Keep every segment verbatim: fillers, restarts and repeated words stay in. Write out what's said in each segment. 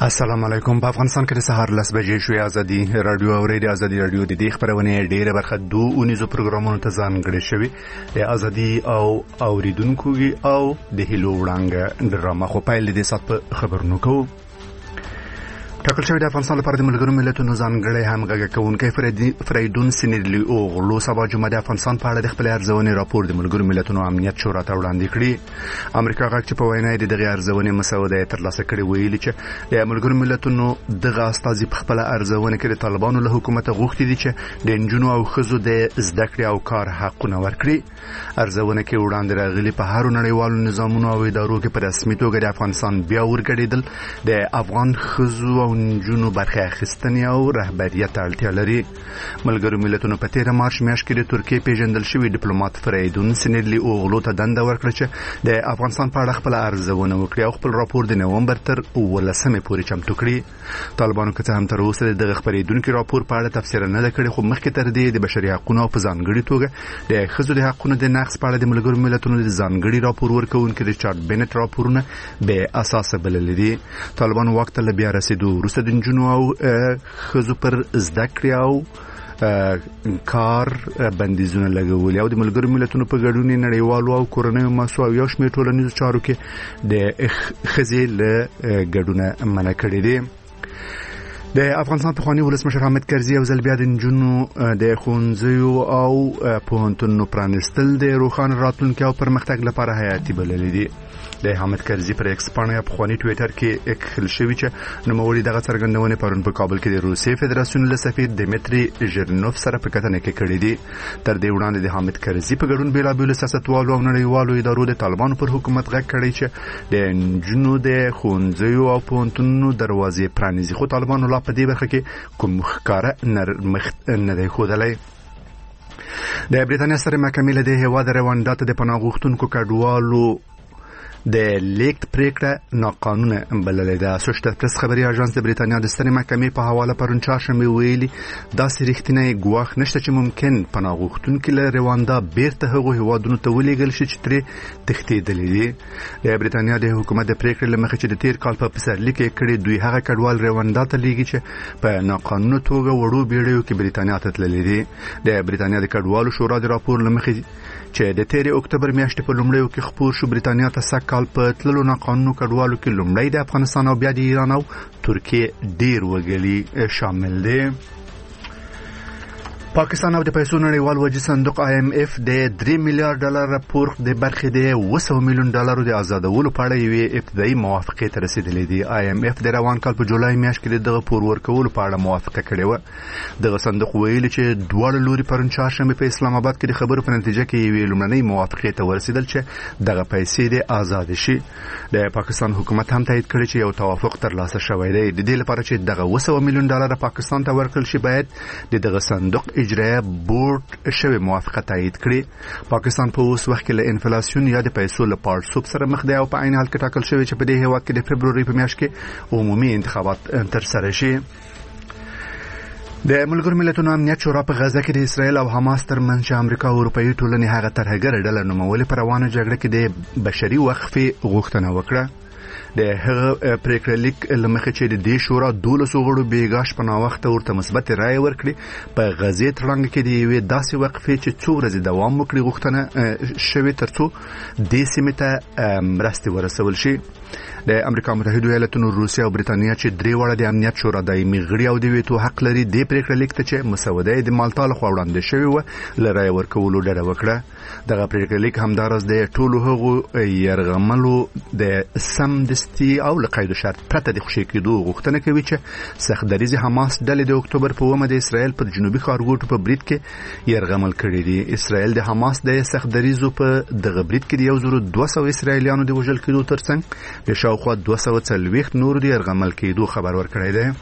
السلام علیکم. په افغانستان کې د سهار لس بجې شوې. ازادي رادیو او ریډیو ازادي رادیو د دې خبرونه ډېره برخه دوه اونیزو پروګرامونو ته ځانګړې شوې. د ازادي او اوریدونکو او د هلو وړاندې ډرامه خو پیل دې سات په خبرونو کوو. ټاکل شوی د افغانستان لپاره د ملګرو ملتونو ځانګړی همغږي کوونکی فریدون سینیرلی اوغلو سبا جمعه د افغانستان په اړه د خپل ارزونې راپور د ملګرو ملتونو امنیت شورا ته وړاندې کړی. امریکا غږ چې په وینا د دغه ارزونې مسوده ترلاسه کړې ویلي چې د ملګرو ملتونو دغه استازي په خپل ارزونه کې د طالبانو له حکومت غوښتي دي چې د نجونو او ښځو د زده کړې او کار حقونه ورکړي. ارزونه کې وړاندې راغلي په هر نړیوالو نظامونو او ادارو کې په رسمي توګه د افغانستان بیا ورګډېدل د افغان ښځو نجونو برخه اخیستنې او رهبریت اړتیا لري. ملګرو ملتونو په تیر مارچ میاشت کې د ترکیې پیژندل شوی ډیپلوماټ فریدون سینیرلی اوغلو ته دنده ورکړه چې د افغانستان په اړه خپل ارزونه وکړي او خپل راپور د نومبر تر ولسمې پورې چمتو کړي. طالبانو که څه هم تر اوسه دغه خبرېدونکي راپور په اړه تفسیر نه کړی، خو مخکې تر دې د بشري حقوقو په ځانګړي توګه د ښځو د حقوقو د نقض په اړه د ملګرو ملتونو د ځانګړي راپور ورکوونکي ریچارډ بینټ راپورونه بې اساسه بللي دي. طالبانو واک ته له بیا رسېدو وروسته د نجونو او ښځو پر زده کړې او کار بندیزونه لګولي او د ملګرو ملتونو په ګډون نړیوالو او کورنیو مسو او یو شمېر ټولنیزو چارو کې د ښځې له ګډونه منع کړي دي. د افغانستان پخوانی ولسمشر حامد کرزي یو ځل بیا د نجونو د ښوونځیو او پوهنتونونو پرانیستل د روښانه راتلونکي او پرمختګ لپاره حیاتي بللي دي. د حامد کرزي پر ایکس پاڼه یا پخوانی ټویټر کې اکخل شوی چې نوموړي دغه څرګندونه پرون په کابل کې د روسیې فدراسیون له سفیر دمیتری ژرنوف سره په کتنه کې کړې دي. تر دې وړاندې د حامد کرزي په ګډون بیلابېلو سیاستوالو او نړیوالو ادارو د طالبانو پر حکومت غږ کړی چې د نجونو د ښوونځیو او پوهنتونونو دروازې پرانیزي، خو طالبانو لا په دې برخه کې کوم ښکاره نرمښت نه دی ښودلی. د برېټانیا سترې محکمې له دې هېواد روانډا ته د پناه غوښتونکو کډوالو د لیکت پریکړه ناقانونه بللې ده. اسوشیټډ پریس خبري اژانس د برېټانیا د سترې محکمې په حواله پرون چهارشنبه ویلي داسې رښتینی ګواښ نشته چې ممکن پناه غوښتونکي له روانډا بیرته هغو هېوادونو ته ولېږل شي چې ترې تښتېدلي دي. د برېټانیا د حکومت د پریکړې له مخې چې د تیر کال په پسرلي کې کړي دوی هغه کډوال روانډا ته لیږي چې په ناقانونه توګه وړو بیړیو کې برېټانیا ته تللي دي. د برېټانیا د کډوالو شورا د راپور له مخې چې د تیر اکتوبر میاشتې په لومړیو کې خپور شو برېټانیا ته سږ کال په تللو ناقانونه کډوالو کې لومړی د افغانستان او بیا د ایران او ترکیې ډیر وګړي شامل دي. پاکستان او د پیسو نړیوال وجې صندوق آی ایم اف د درې میلیارډ ډالر راپور د برخې د اوه سوه میلیون ډالرو د آزادولو په اړه یوې ابتدایي موافقې ته رسېدلې دي. آی ایم اف د روان کال په جولای میاشت کې د دغه پور ورکولو په اړه موافقه کړې وه. دغه صندوق ویلي چې دواړه لوري پرون چهارشنبه په اسلام آباد کې د خبرو په نتیجه کې یوې لومړنۍ موافقې ته ورسېدل چې دغه پیسې د آزاد شي. د پاکستان حکومت هم تایید کړی چې یو توافق ترلاسه شوی دی. د دې لپاره چې دغه اوه سوه میلیون ډالر پاکستان ته ورکړل شي باید د دغه صندوق اجرایه بورډ شوی موافقه تایید کړي. پاکستان په اوس وخت کې له انفلاسیون یا د پیسو له پاړسوب سره مخ دی او په عین حال کې ټاکل شوی چې په دې هېواد کې د فبروري په میاشت کې عمومي انتخابات ترسره شي. د ملګرو ملتونو امنیت شورا په غزه کې د اسرائیل او حماس ترمنځ چې امریکا او اروپایي ټولنې هغه ترهګره ډله نومولې په روانه جګړه کې د بشري وقفې غوښتنه وکړه. د هغه پریکړه لیک لمخې چې د دې شورا دولسو غړو بیګاش په ناوخته ورته مثبت رائے ورکړي په غزې تړنګ کې د یوې داسې وقفې چې څو ورځې دوام وکړي غوښتنه شوې ترڅو دې سیمې ته مرستې ورسول شي. د امریکا متحده ایالاتونو، روسیه او برېټانیا چې درې واړه د امنیت شورا دایمي غړي او د ویټو حق لري دې پریکړه لیک ته چې مسوده د مالټا لخوا وړاندې شوې وه له رایې ورکولو ډډه وکړه. دغه پریکړه لیک همداراز د ټولو هغو یرغملو د سمدستي او له قید و شرط پرته د خوشي کېدو غوښتنه کوي چې سختدریځې حماس ډلې د اکتوبر په اوومه د اسرائیل پر جنوبي ښارګوټو په برید کې یرغمل کړي دي. اسرائیل د حماس د سختدریځو په دغه برید کې د یو زرو دوه سوه اسرائیلیانو د وژل کېدو ترڅنګ د شاوخوا دوه سوه څلوېښت نورو د یرغمل کېدو خبر ورکړی دی.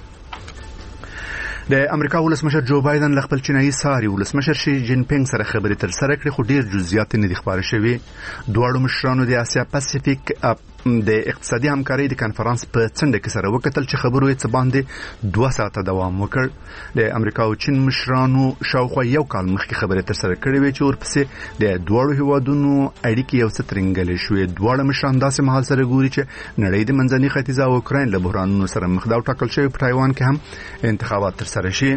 د امریکا ولسمشر جو بایدن له خپل چینایي ساري ولسمشر شي جین پینګ سره خبرې ترسره کړې، خو ډېر جزئیات نه دي خپاره شوي. دواړو مشرانو د اسیا پاسفیک د اقتصادي همکارۍ د کانفرنس په څنډه کې سره وکتل چې خبرو یې څه باندې دوه ساعته دوام وکړ. د امریکا او چین مشرانو شاوخوا یو کال مخکې خبرې ترسره کړې وې چې ورپسې د دواړو هیوادونو اړیکې یو څه ترنګلې شوې. دواړه مشران داسې مهال سره ګوري چې نړۍ د منځني ختیځ او اوکراین له بحرانونو سره مخ ده او ټاکل شوی په تایوان کې هم انتخابات ترسره شي.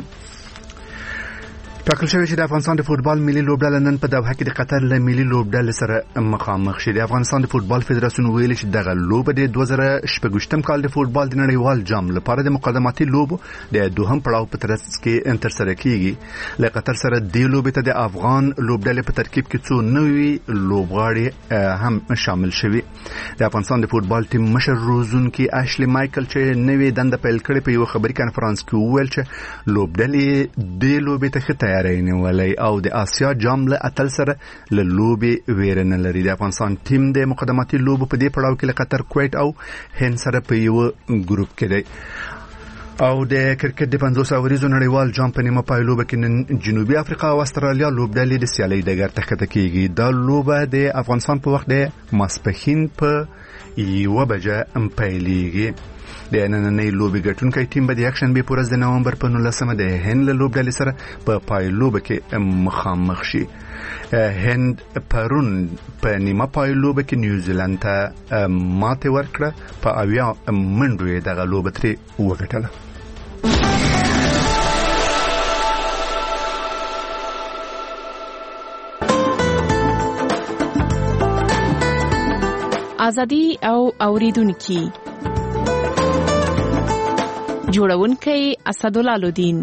ټاکل شوی چې د افغانستان د فوتبال ملي لوبډله نن په دوحه کې د قطر له ملي لوبډلې سره مخامخ شي. د افغانستان د فوتبال فدراسیون ویلي چې دغه لوبه د دوه زره شپږ کال د فوتبال د نړیوال جام لپاره د مقدماتي لوبو د دوهم پړاو په ترڅ کې ترسره کیږي. له قطر سره د لوبې ته د افغان لوبډلې په ترکیب کې څو نوي لوبغاړي هم شامل شوي. د افغانستان د فوتبال ټیم مشر روزونکي اشلی مایکل چې نوې دنده پیل کړې په یو خبري کانفرنس کې وویل چې لوبډلې د لوبې ته ولي او د آسیا جام له اتل سره له لوبي ویرنه لري. د افغانستان ټیم د مقدماتي لوبو په دې پړاو کې له قطر، کویت او هند سره په یو ګروپ کې دی. او د کرکټ د پنځوس اوریزو نړیوال جام په نیمه پایلوبه کې نن جنوبي افریقا او استرالیا لوبډلې د سیالۍ ډګر ته ښکته کیږي. دا لوبه د افغانستان په وخت د ماسپښین په یوه بجه پیلیږي. د نننۍ لوبې ګټونکی ټیم به د یکشنبې په ورځ د نومبر په نولسمه د هند له لوبډلې سره په پایلوبه کې مخامخ شي. هند پرون په نیمه پایلوبه کې نیوزیلند ته ماتې ورکړه، په اویا منډو یې دغه لوبه ترې وګټله. ازادي او اوریدونکي جوړونکی اسدالله لودین.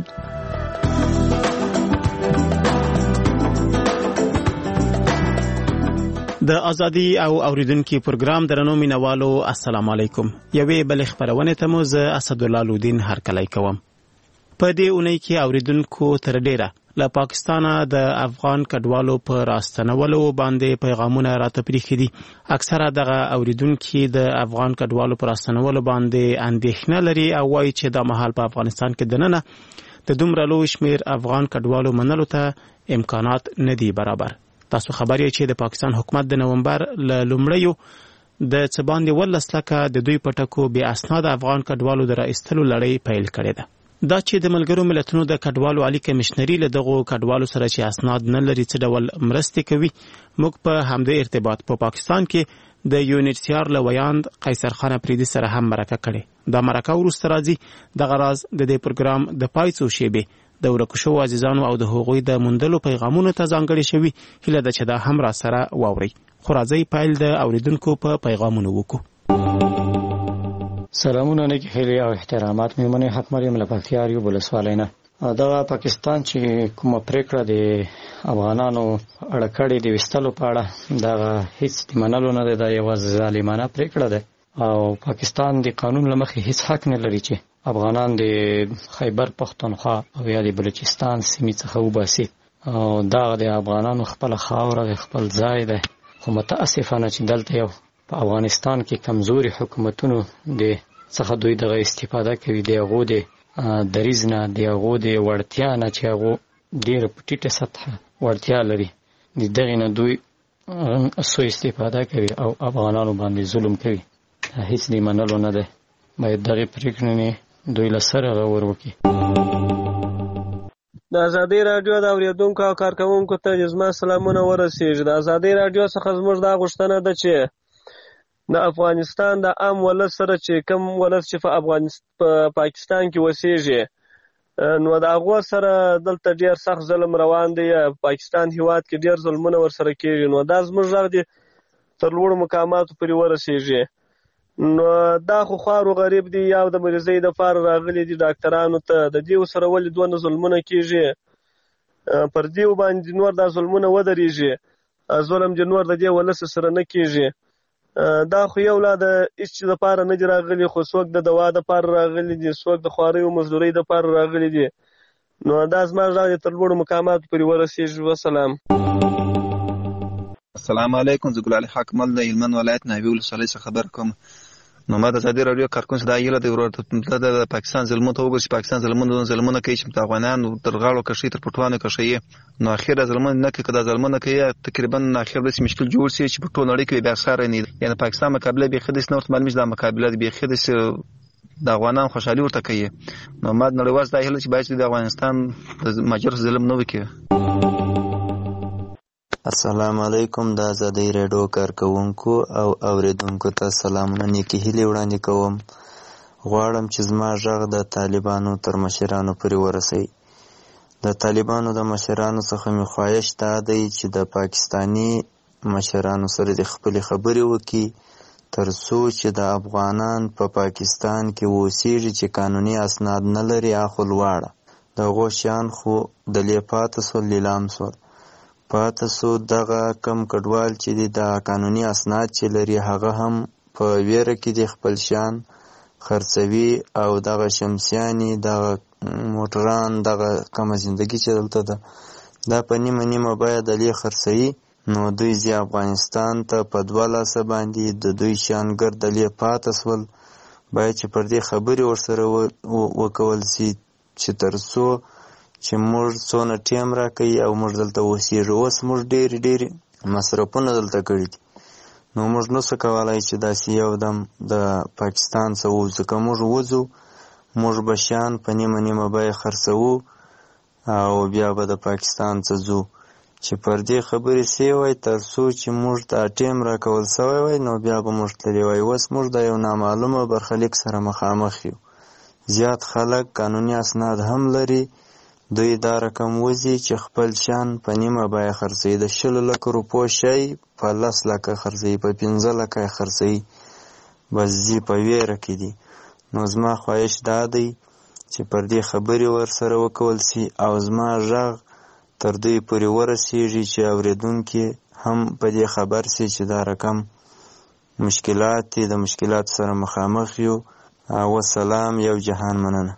د ازادي او اوریدونکو پروګرام درنو مینوالو السلام علیکم. یوې بل خبرونه ته مو زه اسدالله لودین هرکلی کوم. په دې اونۍ کې اوریدونکو تر ډیره له پاکستانه د افغان کډوالو په راستنولو باندې پیغامونه راته پریښي دي. اکثره دغه اوریدونکو د افغان کډوالو په راستنولو باندې اندېښنه لري او وایي چې د مهال په افغانستان کې دننه د دومره لوی شمیر افغان کډوالو منلو ته امکانات نه دي برابر. تاسو خبر یې چې د پاکستان حکومت د نومبر ل لومړیو د څه باندې ولس لکه د دوی پټکو بې اسناد افغان کډوالو د راایستلو لړۍ پیل کړې ده. دا چې د ملګرو ملتونو د کډوالو عالی کمشنري له دغو کډوالو سره چې اسناد نه لري څه ډول مرستې کوي، موږ په همدې ارتباط په پا پاکستان کې د یونیسیار له ویاند قیصر خان افریدي سره هم مرکه کړې. دا مرکه وروسته راځي. دغه راز د دې پروګرام د پایڅو شیبې د ورکو شوو عزیزانو او د هغوی د موندلو پیغامونو ته ځانګړې شوي. هیله ده چې دا هم را سره واوري. خو راځئ پیل د اوریدونکو په پیغامونو وکړو. سلامونه نیک هیلې او احترامات میمنې حق مریم له پکتیا ریو ولسوالۍ نه. دا پاکستان چې کومه پریکړه د افغانانو اړه کړې د وستلو په اړه دا هیڅ د منلو نه ده. دا یو ظالمانه پریکړه ده او پاکستان د قانون له مخې هیڅ حق نه لري چې افغانان د خیبر پختونخوا او یا د بلوچستان سیمې څخه وباسي. او دا د افغانانو خپل خاوره د خپل ځای ده. خو متاسفانه چې دلته یو په افغانستان کې کمزوري حکومتونو د څخه دوی دغه استفاده کوي. د هغو د دریځ نه، د هغو د وړتیا نه چې هغو ډېره په ټیټه سطحه وړتیا لري، د دغې نه دوی سوء استفاده کوي او افغانانو باندې ظلم کوي. هیڅ د منلو نه ده. باید دغې پرېکړې دوی له سره غور وکړي. د ازادي راډیو د اورېدونکو او کارکوونکو ته زما سلامونه ورسېږي. د ازادي راډیو څخه زموږ دا غوښتنه ده چې د افغانستان د عام ولس سره چې کوم ولس چې په افغانستان په پاکستان کې اوسېږي، نو د هغو سره دلته ډېر سخت ظلم روان دی. پاکستان هېواد کې ډېر ظلمونه ورسره کېږي. نو دا زموږ غږ دی تر لوړو مقاماتو پورې ورسېږي. نو دا خو خوار و غریب دی، یا د مریضۍ دپاره راغلي دي ډاکټرانو ته. د دې سره ولې دونه ظلمونه کېږي؟ پر دې باندې نور دا ظلمونه ودرېږي. ظلم دې نور د دې ولس سره نه کېږي. دا خو یو لا د هیڅ چیز دپاره نه دي راغلي، خو څوک د دوا دپاره راغلي دي، څوک د خوارۍ او مزدورۍ دپاره راغلي دي. نو دا زما غږ دی تر لوړو مقاماتو پورې ورسېږي. وسلام. السلام علیکم. زه ګلالي حاکمل د هلمند ولایت ناوې ولسوالۍ څخه خبر کوم. نو ما د ازادي راډیو کارکون څخه دا یله د ورته د پاکستان ظلمونو ته وګورئ چې پاکستان ظلمونه ظلمونه کوي چې افغانان تر غاړو کشي تر پټوانو کشي نو اخیره ظلمونه نه کوي کدا ظلمونه کوي تقریبا اخر به مشکل جوړ شي چې په ټول نړۍ کې بیا سره نه یعنی پاکستان مقابله به خدیس نور معلومه ده مقابله به خدیس د افغانان خوشحالي ورته کوي نو ما نړیواز دا هله چې باید د افغانستان د ماجر ظلم نه وکړي. السلام علیکم د ازادي راډیو کارکونکو او اوریدونکو ته سلامونه نیکی هیلې وړاندې کوم. غواړم چې زما غږ د طالبانو تر مشرانو پورې ورسوي. د طالبانو د مشرانو څخه مې خواهش دا دی چې د پاکستانی مشرانو سره د خپلې خبرې وکړي تر څو چې د افغانان په پا پاکستان کې اوسېږي چې قانوني اسناد نه لري اخو لواړه دغو شیان خو دلې پاته سول لیلام سول پاته سو دغه کم کډوال چې د قانوني اسناد چې لري هغه هم په ویره کې د خپل شان خرڅوي او دغه شمسیانی دغه موټران دغه کم زندگی چې دلته ده دا په نیمه نیمه باید دلې خرڅوي نو دوی زی افغانستان ته په دوه لاسه باندې د دوی شانګر دلې پاته سول باید چې پر دې خبرې ورسره وکول سي چې تر څو چې موږ څونه ټیم راکوي او موږ دلته اوسېږو. اوس موږ ډېرې ډېرې مصرفونه دلته کړي دي نو موږ نسو کولی چې داسې یو دم د پاکستان څخه ووځو. که موږ وځو موږ به شیان په نیمه نیمه بیه خرڅوو او بیا به د پاکستان څخه ځو چې پر دې خبرې سوی وای تر څو چې موږ ته ټیم راکول سوی وای نو بیا به موږ تللی وای. اوس موږ د یو نامعلومه برخلیک سره مخامخ یو. زیات خلک قانوني اسناد هم لري دوی دا رقم وځي چې خپل شان په نیمه بیه خرڅوي. د شلو لکو روپو شی په لس لکه خرڅوي په پنځه لکه خرڅوي بس ځي په ویره کې دي. نو زما خواهش دا دی چې پر دې خبرې ورسره وکول سي او زما غږ تر دوی پورې ورسیږي چې اورېدونکي هم په دې خبر سي چې دا رقم مشکلات دي د مشکلات سره مخامخ یو. وسلام یو جهان مننه.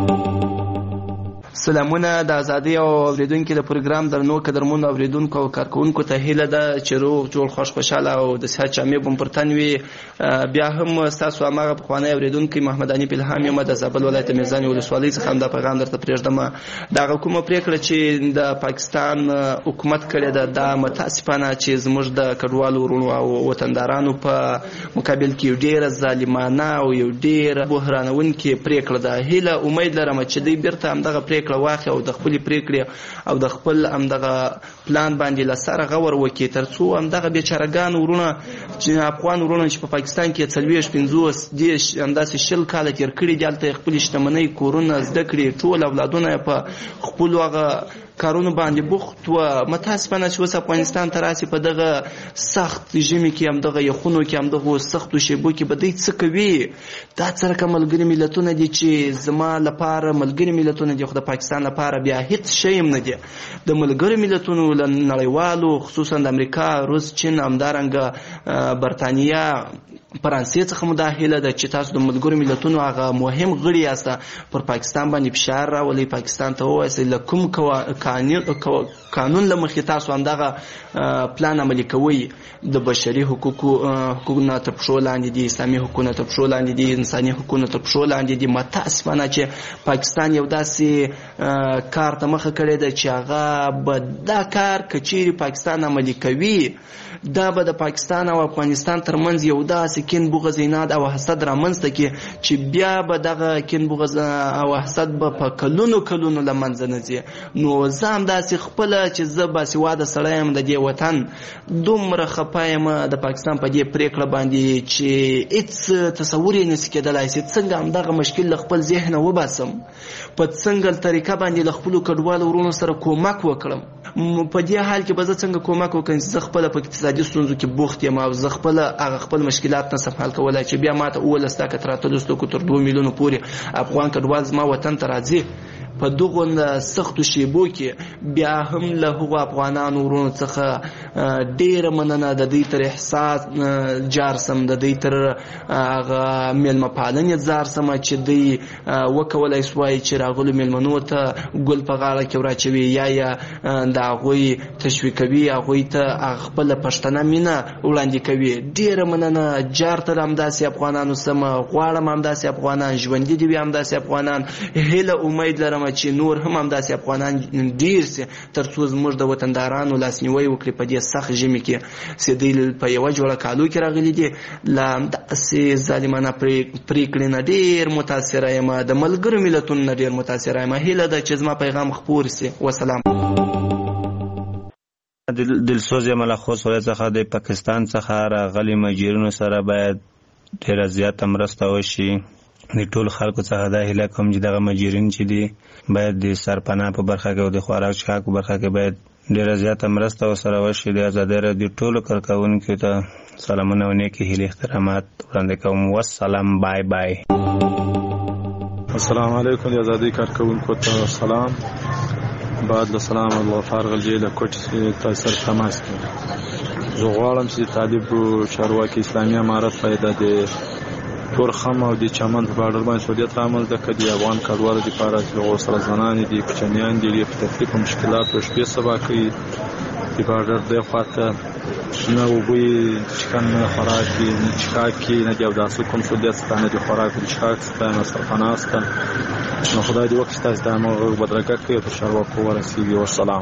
سلامونه د ازادي او اوریدونکو د پروګرام درنو قدرمنو اوریدونکو او کارکونکو ته هیله ده چې روغ جوړ خوش خوشاله او د صحت جامع بم پرتن وي. بیا هم تاسو هغه پخوانی اوریدونکو محمد انیف الهام یم د زابل ولایت میرزانی ولسوالۍ څخه د پیغام درته پرېږدم. دا کومه پریکړه چې د پاکستان حکومت کړې ده دا متاسفانه چې زموږ د کډوالو ورونو او وطندارانو په مقابل کې ډیره ظالمانه او یو ډیره بحرانونکې پریکړه ده. هیله امید لرم چې دوی بیرته همدغه پریکړه واخلي او د خپل پریکړې او د خپل همدغه پلان باندې لسره غور وکړي تر څو همدغه بیچارهګان ورونه چې افغان ورونه چې په پاکستان کې څلوېښت پنځوس دېرش همداسې شل کاله تېر کړي دي هلته خپلې شتمنۍ کورونه زده کړي ټول اولادونه یې په خپلو هغه کارونو باندې بوخت و. متاسفانه چې اوس افغانستان ته راسي په دغه سخت ژمي کې همدغه یخونو کې همدغه سختو شیبو کې به دوی څه کوي؟ دا څه رقم ملګري ملتونه دي چې زما لپاره ملګري ملتونه دي خو د پاکستان لپاره بیا هیڅ شی هم نه دي. د ملګرو ملتونو له نړیوالو خصوصا د امریکا روس چین همدارنګه برطانیه فرانسې څخه مو دا هیله ده چې تاسو د ملګرو ملتونو هغه مهم غړي یاست پر پاکستان باندې فشار راولئ پاکستان ته ووایئ له کوم قانون له مخې تاسو همدغه پلان عملي کوئ. د بشري حقوقو حقوقونه تر پښو لاندې دي اسلامي حقوقونه تر پښو لاندې دي انساني حقوقونه تر پښو لاندې دي. متاسفانه چې پاکستان یو داسې کار ته مخه کړې ده چې هغه به دا کار که چیرې پاکستان عملي کوي دا به د پاکستان او افغانستان ترمنځ یو داسې کین بغض عناد او حسد رامنځته کړي چې بیا به دغه کین بغض او حسد به په کلونو کلونو له منځه نه ځي. نو زه همداسې خپله چې زه باسواده سړی یم د دې وطن دومره خفه یم د پاکستان په دې پرېکړه باندې چې هېڅ تصور یې نشي کېدلی چې څنګه همدغه مشکل له خپل ذهنه وباسم په څنګه طریقه باندې له خپلو کډوالو ورونو سره کومک وکړم. په دې حال کې به زه څنګه کومک وکړم چې زه خپله په اقتصادي ستونزو کې بوخت یم او زه خپله هغه خپل مشکلات نسم حل کولی چې بیا ما ته اوولس لکه تر اتلس لکو تر دوه میلیونو پورې افغان کډوال زما وطن ته راځي. په دغو سختو شیبو کې بیا هم له هغو افغانانو ورونو څخه ډېره مننه د دوی تر احساس جار سم، د دوی تر هغه میلمه پالنې ځار سم چې دوی وکولی سوای چې راغلو میلمنو ته ګل په غاړه کې وراچوي یا یا د هغوی تشویقوي، هغوی ته خپله پښتنه مینه وړاندې کوي. ډېره مننه. جار تر همداسې افغانانو سم، غواړم همداسې افغانان ژوندي دي وي، همداسې افغانان. هیله امید لرم چې نور هم همداسې افغانان ډېر سي تر څو زموږ د وطندارانو لاسنیوی وکړي په دې سخت ژمي کې چې دوی په یوه جوړه کالو کې راغلي دي. له همداسې ظالمانه پرېکړې نه ډېر متاثره یم، د ملګرو ملتونو نه ډېر متاثره یم. هیله ده چې زما پیغام خپور سي. وسلام. دلسوز یم له خوست ولایت څخه د پاکستان څخه راغلي مهاجرینو سره باید ډېره زیاته مرسته وشي. د ټولو خلکو څخه دا هیله کوم چې دغه مهاجرین چې دي باید د سرپناه په برخه کې او د خوراک څښاک په برخه کې باید ډېره زیاته مرسته ورسره وشي. د ازادۍ راډیو ټولو کارکوونکو ته سلامونه او نیکې هیلې احترامات وړاندې کوم. والسلام. بای بای. السلام علیکم. د ازادۍ کارکوونکو ته سلام. بعد له سلام الله فارغ الجیل کوټ تاسو سره تماس کوم. زه غواړم چې طالب چارواکي اسلامي امارت پیدا دي تور خم او د چمن په بارډر باندې سعودیت عمل د کدي افغان کډوالو لپاره چې غوسره زنان دي کوچنیان دي په تکلیف او مشکلات او شپې سبا کوي د بارډر د خاطر نه وګوي چې کنه خوراکي نه چکاکي نه د داسو کوم سعودیت ستانه د خوراکي چکاک ستانه سرپناست نو خدای دې وکړي تاسو د موږ بدرګه کوي په شروع ورسیږي. والسلام.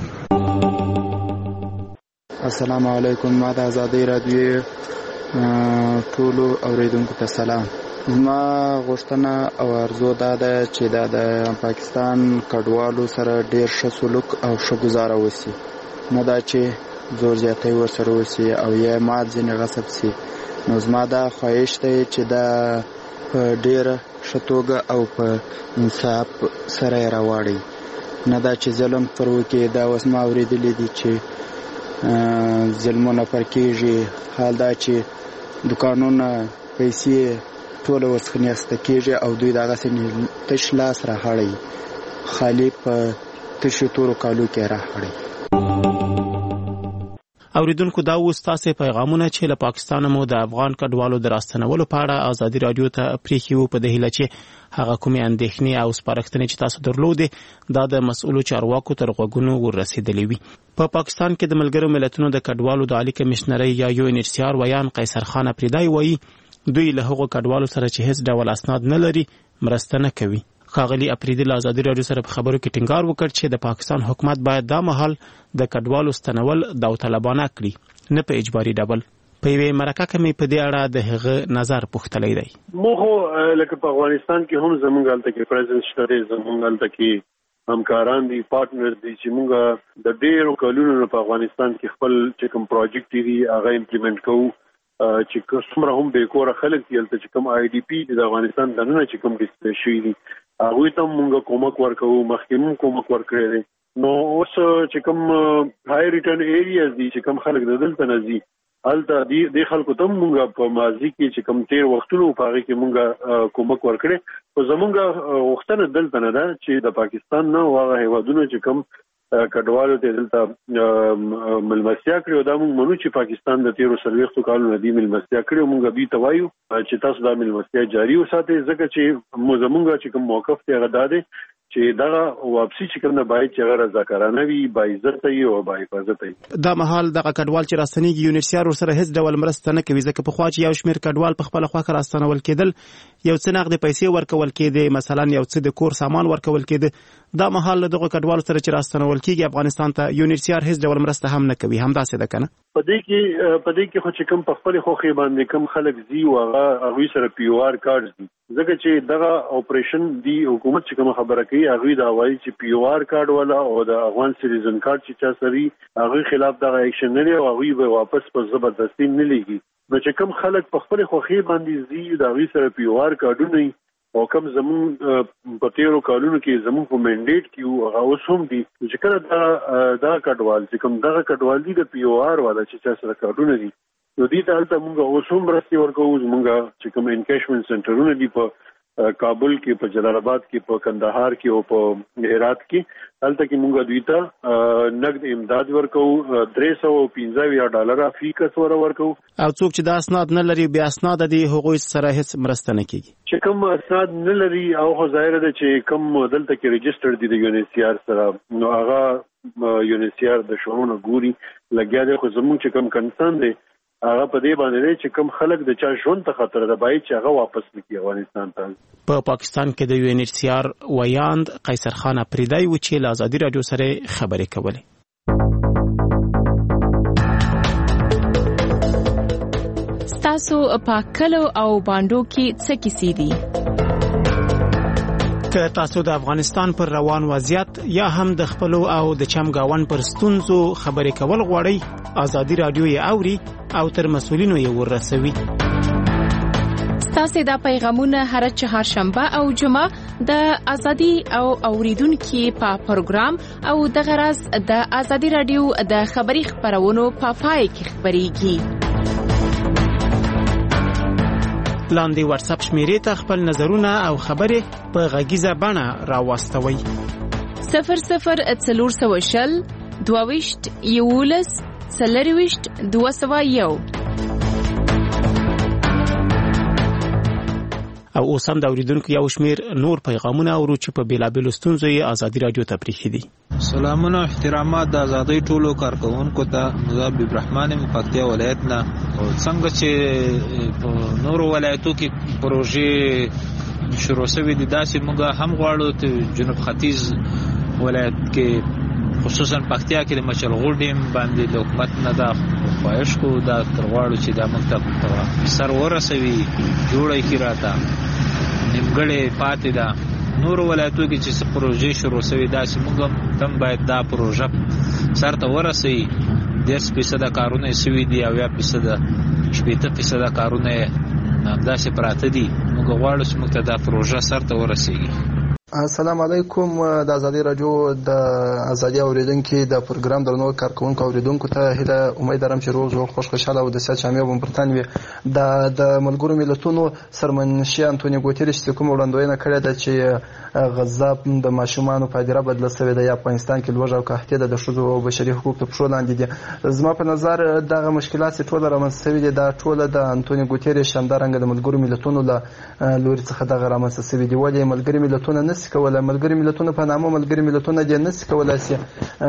السلام علیکم. ما د ازادۍ راډیو ټولو اوریدونکو ته سلام. زما غوښتنه او ارزو دا ده چې دا د پاکستان کډوالو سره ډیر ښه سلوک او ښه ګزاره وسی، نه دا چې زور زیاتی ورسره وسی او یا مال ځینې غصب سی. نو زما دا خواهش دی چې دا په ډیره ښه توګه او په انصاف سره یې راواړي، نه دا چې ظلم پر وکړي. دا اوس ما اورېدلي دي چې ظلمونه پر کېږي. حال دا چې دوکانونه پیسې ټوله ورڅخه نیسته کېږي او دوی دغسې تش لاس راهړی، خالي په تشو تورو کالو کې راهړی. اوریدونکو دا و ستاسو پیغامونه چې له پاکستان مو د افغان کډوالو د راستنولو په اړه ازادي رادیو ته پریښي وو په دهیله چې هغه کومې اندېښنې او سپارښتنې چې تاسو درلودې دا د مسؤلو چارواکو تر غوږونو ورسېدلې وي. په پا پاکستان کې د ملګرو ملتونو د کډوالو د عالی کمشنرۍ یا یو ان ایچ سی آر ویان قیصر خان افریدی وایي دوی له هغو کډوالو سره چې هیڅ ډول اسناد نه لري مرسته نه کوي. ښاغلي افریدي له ازادي رادیو سره په خبرو کې ټینګار وکړ چې د پاکستان حکومت باید دا مهال د کډوالو ستنول داوطلبانه کړي، نه په اجباري ډول. په یوې مرکه کې مې په دې اړه د هغه نظر پوښتلی دی. موږ لکه په افغانستان کې هم زموږ هلته کې پریزنس شته دی، زموږ هلته کې همکاران دي، پارټنر دي چې موږ د ډېرو کلونو په افغانستان کې خپل چې کوم پروجیکټ دي هغه امپلیمنټ کوو، چې څومره هم بیکوره خلک دي هلته چې کوم آی ډي پي د افغانستان دننه چې کوم ډسپلیس شوي دي هغوی ته موږ کومک ورکوو، مخکې هم کومک ورکړی دی. نو اوس چې کوم هائی ریټرن ایریاز دي چې کوم خلک د دلته نه ځي هلته دې خلکو ته موږ په ماضي کې چې کوم تیر وختونو په هغې کې موږ کومک ورکړی. خو زموږ غوښتنه دلته نه ده چې د پاکستان نه هغه هېوادونه چې کوم کډوالو ته دلته ملمستیا کړي او دا موږ منو چې پاکستان د تیرو څلوېښتو کالو نه دې ملمستیا کړي او موږ دوی ته وایو چې تاسو دا ملمستیا جاري وساتئ، ځکه چې زموږ چې کوم موقف دی هغه دا دی چې دغه واپسي چې کوم نه باید چې هغه رضاکارانه وي، باعزته وي او باحفاظته وي. دا مهال دغه کډوال چې راستنېږي یو ان ایچ سی آر ورسره هېڅ ډول مرسته نه کوي، ځکه پخوا چې یو شمېر کډوال په خپله خوښه راستنول کېدل، یو څه نغدې پیسې ورکول کېدې، مثلا یو څه د کور سامان ورکول کېده. دا مهال له دغو کډوالو سره چې راستنول کېږي افغانستان ته یو ان ایچ سی آر هېڅ ډول مرسته هم نه کوي. همداسې ده که نه؟ په دې کې په دې کې خو چې کوم په خپلې خوښې باندې کوم خلک ځي او هغه هغوی سره پی او آر کارډ دي، ځکه چې دغه اپریشن دی حکومت چې کومه خبره کوي هغوی دا وایي چې پی او آر کارډ والا او د افغان سیټیزن کارډ چې چا سره وي هغوی خلاف دغه ایکشن نه لري او هغوی به واپس په زبردستي نه لیږي. نو چې کوم خلک په خپلې خوښې باندې ځي د هغوی سره پی او آر کارډونه او کوم زمون په تیرو کالونو کې زمون په منډیټ کې هغه اوس هم دي چې کله دا دا کډوال چې کوم دغه کډوال دي د پی او آر والا چې چا سره کارډونه دي نو دې ته هلته موږ اوس هم مرستې ورکوو. زموږ چې کوم انکیشمنټ سنټرونه دي په کابل کې په جلال آباد کې په کندهار کې او په هرات کې هلته کې موږ دوی ته نقد امداد ورکو درې سوه پنځه ډالر فی کس ور ورکو. او څوک چې د اسناد نه لري بیا اسناد دي هغوی سره هیڅ مرسته نه کیږي. چې کوم اسناد نه لري او ظاهر ده چې کوم دلته کې ريجستر دي د یو ان ایچ سی آر سره نو هغه یو ان ایچ سی آر د شورونه ګوري لګیا دی خو زموږ چې کوم کنسرن دی هغه په دې باندې چې کوم خلک د چا ژوند ته خطر ده باید چې هغه واپس نکړي افغانستان ته. په پاکستان کې د یو ان ایچ سی آر ویاند قیصر خان افریدی و چې له ازادي رادیو سره خبرې کولې. ستاسو په کلو او باندو کې څه کیسې دي؟ که تاسو د افغانستان پر روان وضعیت یا هم د خپلو او د چمګاون پر ستونزو خبرې کول غواړئ ازادي رادیو یې اوري او تر مسؤلینو یې ورسوي. ستاسو د پیغامونه هر چهارشنبه او جمعه د ازادي او اوریدونکو په پروګرام او د غرض د ازادي رادیو د خبري خبرونو په پای کې خبريږي. لاندې واتس اپ شمیرې ته خپل نظرونه او خبرې په غږیزه بڼه راوستوي. صفر صفر څلور سوه شل دوه ویشت یولس څلور ویشت دوه سوه یو. او اوس هم د اوریدونکو یو شمیر نور پیغامونه اورو چې په بیلابیلو ستونزو یې ازادي رادیو ته پریښي دي. سلامونه احترامات د ازادۍ ټولو کارکونکو ته. مذاب ابراهیم پکتیا ولایت نه. څنګه چې په نورو ولایتو کې پروژې شروع شوې دي داسې موږ هم غواړو چې جنوب ختیځ ولایت کې خصوصا پکتیا کې د مچلغو ډیم باندې د حکومت نه دا خواهش کو دا تر غواړو چې دا موږ ته سر ورسوي جوړه کې راته نیمګړې پاتې ده. نور ولایتو کې چې پروژې شروع شوې داسې موږ هم باید دا پروژه سر ته ورسوي. دېرش فیصده کارونه یې شوي دي او یا فیصده شپېته فیصده کارونه یې همداسې پراته دي. موږ غواړو چې موږ ته دا پروژه سر ته ورسېږي. السلام علیکم. د ازادي رادیو د ازادي اوریدونکو د پروګرام درنو کارکونکو اوریدونکو ته هله امید لرم چې روغ جوړ خوش خوشاله او د سیاست شامل بمپرتان وي. د د ملګرو ملتونو سرمنشي انټونیو ګوتریش چې کوم وړاندوینه کړې ده چې غزا د ماشومانو په اړه بدله شوې ده یا افغانستان کې لوږه او قحطي د ښځو او بشري حقوقو په پښو لاندې دي. زما په نظر دغه مشکلات ټول رامنځته شوي دي دا ټول د انټونیو ګوتریش همدارنګه د ملګرو ملتونو له لوري څخه دغه رامنځته شوي دي. ولې ملګري ملتونه نسي کولای ملګري ملتونه په نامه ملګري ملتونه دې نسي کولای شي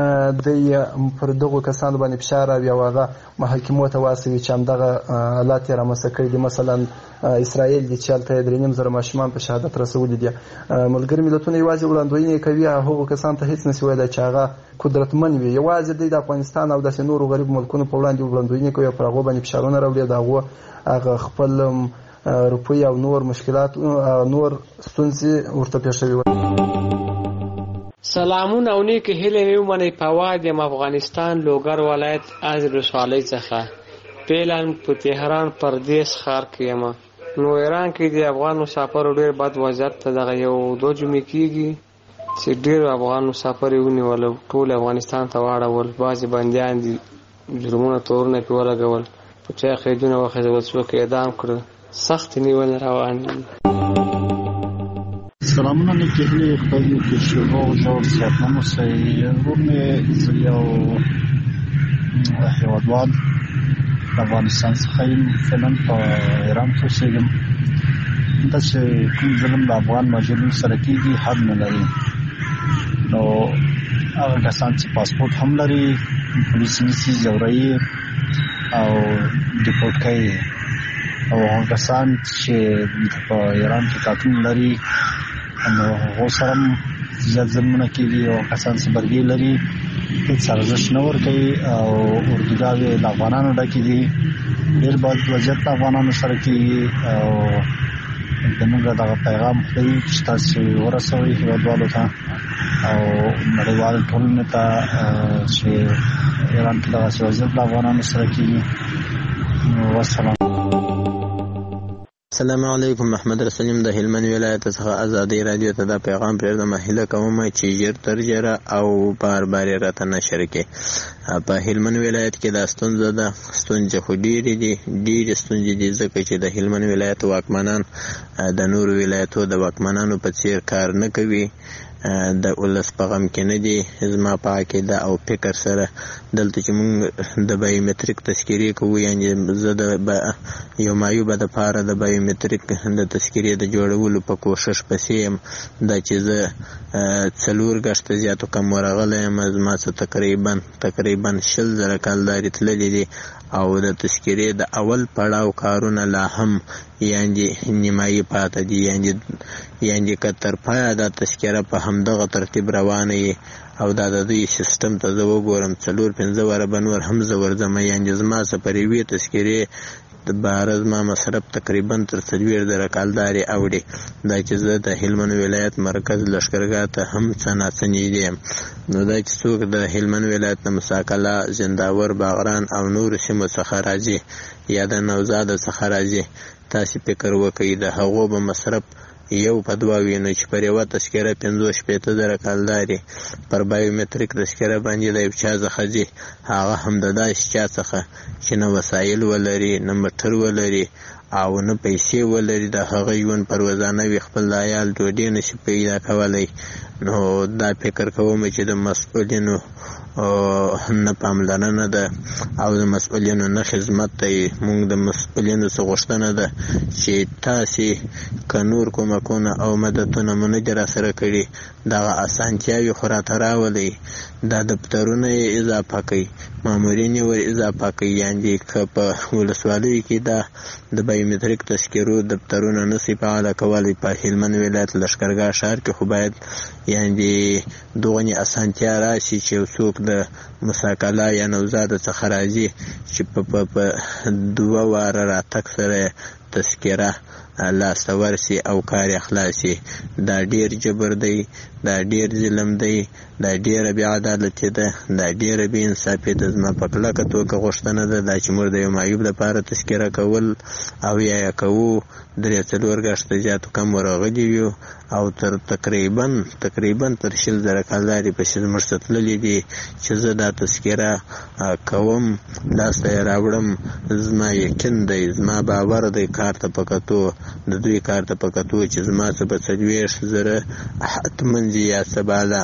د پر دغه کسانو باندې فشار او هغه محاکمو ته واسوي چې همدغه حالات رامنځته کړي دي. مثلا اسرائیل د چالتې درې نیم زره ماشومان په شهادت رسولي دي. ملګري ملتونه یوازې وړاندوینه کوي هغه کسان ته هیڅ نشي ویلای چې هغه قدرتمن وي. یوازې د افغانستان او د نورو غریب ملکونو په وړاندې وړاندوینه کوي پر هغه باندې فشارونه راوړي دا هغه خپل روپی او نور مشکلات نور ستونزې ورته پیښوي. سلامونه او نیک هیله مې ومنئ په واد یم افغانستان لوګر ولایت از ولسوالۍ څخه پیلان په تهران پردیس ښار کې یم. نو ایران کې د افغان مسافرو ډېر بد وضعیت ته دغه یو دوه جمعې کېږي چې ډېر افغان مسافر یې ونیول ټول افغانستان ته واړول. بعضې بندیان دي جرمونه تورونه پرې ولګول په چا قیدونه وخېژول څوک اعدام کړه. سخت نیول روان دي. سلامونه نیکهیلی خیلی که شما جور صحتمند اوسئ. روم زه یو هیوادوال د افغانستان څخه یم. فعلا په ایران کې اوسېږم. دا چې کوم ظلم د افغان مهاجرینو سره کېږي حد نه لري. نو هغه کسان چې پاسپورټ هم لري پولیس نیسي ځوروي او ډیپورټ کوي او هغه کسان چې په ایران کې کارتون لري نو هغو سره هم زیات ظلمونه کېږي او کسان چې برګې لري هېڅ ارزښت نه ورکوي او اردوګاوې د افغانانو ډکې دي. ډېر بد وضعیت د افغانانو سره کېږي او زموږ دغه پیغام خپل چې تاسو ورسوئ هېوادوالو ته او نړیوال ټولنې ته چې ایران کې دغسې وضعیت د افغانانو سره کېږي. والسلام. السلام علیکم. محمد رسول یم د هلمند ولایت څخه ازادي رادیو ته دا پیغام پرېږدم. هیله کوم چې ژر تر ژره او بار بار یې راته نشر کړي. په هلمند ولایت کې دا ستونزه ده، ستونزې خو ډېرې دي، ډېرې ستونزې دي، ځکه چې د هلمند ولایت واکمنان د نورو ولایتو د واکمنانو په څیر کار نه کوي، د ولس په غم کې نه دي. زما په عقیده او فکر سره دلته چې موږ د بایومتریک تذکیرې کوو، یعنې زه د یو معیوبه دپاره د بایومتریک د تذکیرې د جوړولو په کوشش پسې یم. دا چې زه څلور ګشته زیاتو کم ورغلی یم، زما څه تقریبا تقریبا شل زره کالدارې تللي دي او د تذکیرې د اول پړاو کارونه لا هم یعنې نیمایي پاته دي. یعنې یعنې که تر پایه دا تذکیره په همدغه ترتیب روانه وي او دا د دوی سیستم ته زه وګورم، څلور پنځه واره به نور هم زه ورځم. یعنې زما څه پر یوې تذکیرې د بهره زما مصرف تقریبا تر څلوېښت زره کالدارې اوړي. دا چې زه د هلمند ولایت مرکز لښکرګاه ته هم څه ناڅه نږدې یم. نو دا چې څوک د هلمند ولایت د مساکله، زنداور، باغران او نورو سیمو څخه راځي یا د نوزاده څخه راځي، تاسې فکر وکړئ د هغو به مصرف یو په دوه وي، نو چې پر یوه تذکیره پنځوس شپېته زره کالدارې پر بایومتریک تذکیره باندې د یو چا څخه ځي، هغه هم د داسې چا څخه چې نه وسایل ولري، نه موټر ولري او نه پیسې ولري، د هغه ژوند پر ورځانه وي، خپل د عیال ډوډۍ نشي پیدا کولی. نو دا فکر کوم چې د مسؤلینو نه پاملرنه ده او د مسؤلینو نه خدمت دی. موږ د مسؤلینو څخه غوښتنه ده چې تاسې که نور کومکونه او مددونه مو نه دي راسره کړي، دغه اسانتیاوې خو راته راولئ. دا دفترونه یې اضافه کوئ، مامورین یې ور اضافه کوئ. یعنې که په ولسوالیو کې دا د بایومتریک تذکیرو دفترونه نشي فعاله کولی، په هلمند ولایت لښکرګاه ښار کې خو باید یعنې دغنې اسانتیا راشي چې یو څوک د مساکله یا نوزاده څخه راځي چې په په دوه واره راتګ سره تذکیره لاسته ورسي او کار یې خلاصي. دا ډېر جبر دی، دا ډېر ظلم دی، دا ډېره بې عدالتي ده، دا ډېره بې انصافي ده. زما په کلکه توګه غوښتنه ده دا چې موږ د یو معیوب لپاره تذکیره کول او یا یې کوو درې څلور ګشته زیاتو کم ورغلي یو او تر تقریبا تقریبا تر شل زره کالدارې پسې زموږ څه تللي دي چې زه دا تذکیره کوم، لاسته یې راوړم. زما یقین دی، زما باور دی کار ته په کتو، د دوی کار ته په کتو چې زما څه به څلوېښت زره حتماً ځي یا څه بالا.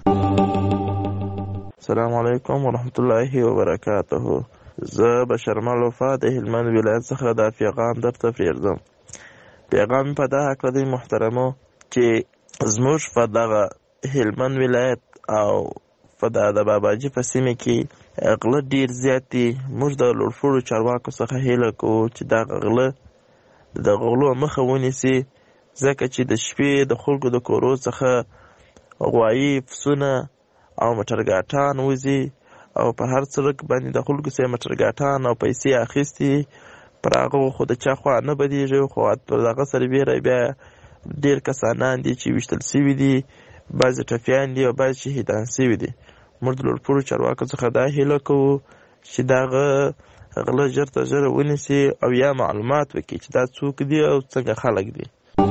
السلام علیکم ورحمت الله وبرکاته. زه بشرمل وفا د هلمند ولایت څخه دا پیغام درته پرېږدم. پیغام په دا هکله دی محترمو چې زموږ په دغه هلمند ولایت او په د باباجي په سیمه کې غله ډېر زیات دي. موږ د لوړپوړو چارواکو څخه هیله کوو چې دغه غله د غلو مخه ونیسي، ځکه چې د شپې د خلکو د کورو څخه غوایي، پسونه او موټرګاټان وځي او په هر سړک باندې د خلکو څخه موټرګاټان او پیسې اخیستي. پر هغه خو د چا خوا نه بدېږي، خو پر دغه سربیره بیا ډېر کسانان دي چې ویشتل سوي دي، بعضې ټپیان دي او بعضې شهیدان سوي دي. موږ د لوړپوړو چارواکو څخه دا هیله کوو چې دغه غله ژر تر ژره ونیسي او یا معلومات وکړي چې دا څوک دي او څنګه خلک دي.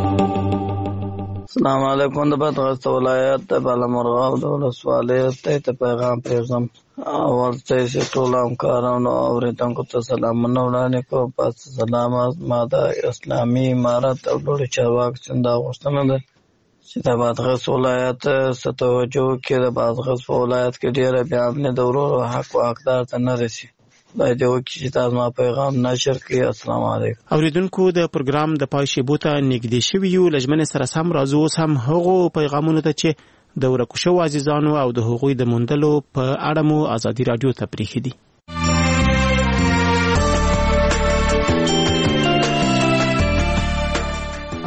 السلام علیکم. د بدغست ولایت د بالامرغاب د ولسوالۍ ته پیغام پرېږدم. اول ته چې ټول همکارانو او اورېدونکو ته سلامونه وړاندې کوم. پس سلام، ما د اسلامي امارت او لوړو چارواکو څخه دا غوښتنه ده چې د بادغیس ولایت څه توجه وکړي. د بادغیس په ولایت کې ډېره بې امني د ورورو حق و حقدار ته نه رسي. خدای دې وکړي چې تاسو ما پیغام نشر کړي. السلام علیکم. اوریدونکو د پروګرام د پای شیبو ته نږدې شوي یو. له ژمنې سره سم راځو اوس هم هغو پیغامونو ته چې د ورکو شوو عزیزانو او د هغوی د موندلو په اړه مو ازادي راډیو ته پرېښي دي.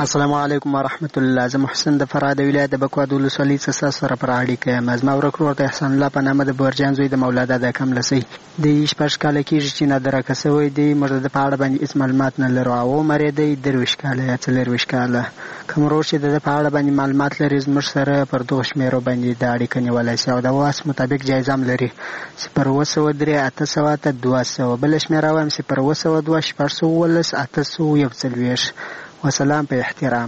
السلام علیکم ورحمت الله. زه محسن د فراه د ولایت د بکوا د ولسوالۍ څخه سره پر اړیکه یم. زما ورک ورور د احسان الله په نامه د برجان زوی د مولا دادا کملسی د شپږ کاله کېږي چې نادره کسوی دی. موږ د په اړه باندې هېڅ معلومات نه لرو. او عمر یې دی درویشت کاله یا څلېرویشت کاله. کوم ورور چې د په اړه باندې معلومات لري زموږ سره پر دغو شمېرو باندې د اړیکه نیولی شي او د واس مطابق جایزه هم لري. صفر اوه سوه درې اته سوه اته دوه سوه. بله شمېره وایم صفر اوه سوه دوه شپږ سوه اوولس اته سوه یو څلوېښت. وسلام په احترام.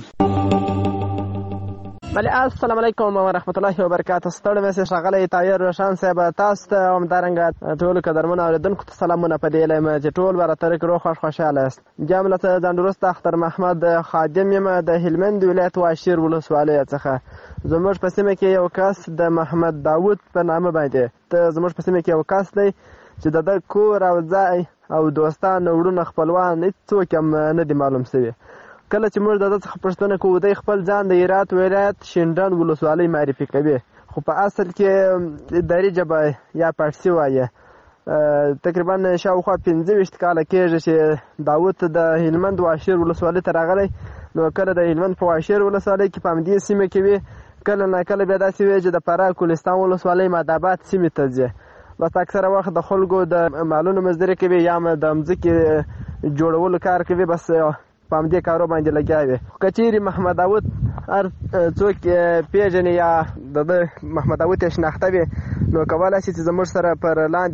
بله السلام علیکم ورحمت الله وبرکاته. ستړی مې ښاغلی طاهر روشن صاحب تاسو ته همدارنګه ټولو قدرمنو اورېدونکو ته سلامونه په دې یم چې ټول به راته روغ خوښ خوشحاله یاست. بیا هم له ځان وروسته اختر محمد خادم یم د هلمند ولایت واشیر ولسوالۍ څخه. زموږ په سیمه کې یو کس د محمد داود په نامه باندې ته زموږ په سیمه کې یو کس دی چې د ده کور او ځای او دوستان وروڼه خپلوان هېڅوک هم نه دي معلوم شوي. کله چې موږ د ده څخه پوښتنه کوو دی خپل ځان د هرات ولایت شینډنډ ولسوالۍ معرفي کوي، خو په اصل کې دري ژبه یا پارسي وایي. تقریبا شاوخوا پنځه ویشت کاله کېږي چې داود د هلمند واشیر ولسوالۍ ته راغلی. نو کله د هلمند په واشیر ولسوالۍ کې په همدې سیمه کې وي، کله ناکله بیا داسې وي چې د فراه کولستان ولسوالۍ ماداباد سیمې ته ځي. بس اکثره وخت د خلکو د مالونو مزدوري کوي یا د مځکې جوړولو کار کوي، بس په همدې کارو باندې لګیا وي. که چیرې محمد داود هر څوک پیژني یا د محمد داود یې شناخته وي نو کولی شي چې زموږ سره پر لاندې